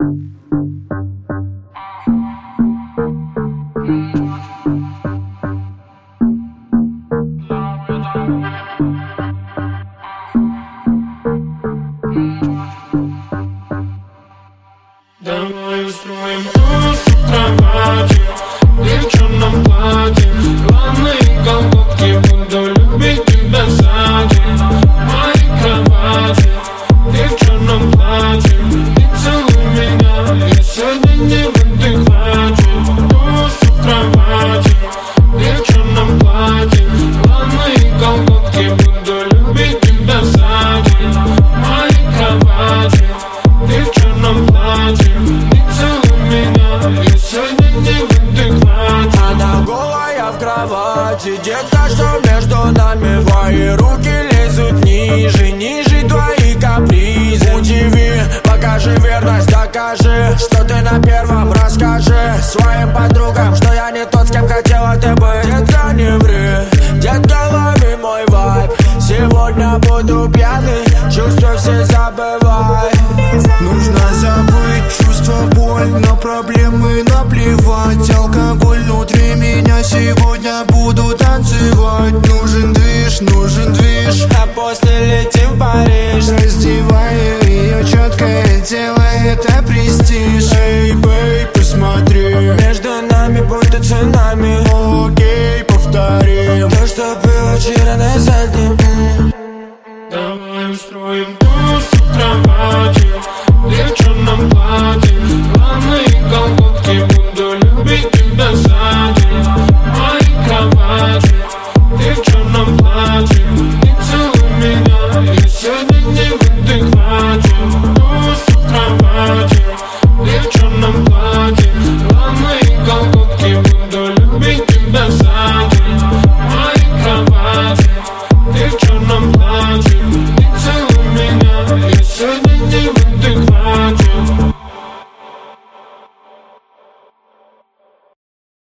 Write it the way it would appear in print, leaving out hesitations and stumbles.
Давай устроим тусу в кровати, в черном платье, главные колготки, буду любить тебя сзади. В моей кровати, ты в черном платье, и целуй меня, я сегодня не в адеквате. Тусу в кровати, в черном платье, главные колготки, буду любить тебя сзади. В моей кровати, ты в черном платье, и целуй меня, я сегодня не в адеквате. Она голая в кровати, детка, что между нами? Твои руки лезут ниже, ниже твои капризы. Удиви, покажи верность, докажи, что ты на первом. Расскажи своим подругам, что я не тот, с кем хотела ты быть. Детка, не ври, детка, лови мой вайб. Сегодня буду пьяный, чувства все забывай. Нужно забыть чувство, боль, на проблемы наплевать. Алкоголь внутри меня, сегодня буду танцевать. Нужен движ, а после летим в Париж. раздеваю ее четкое тело, это престиж.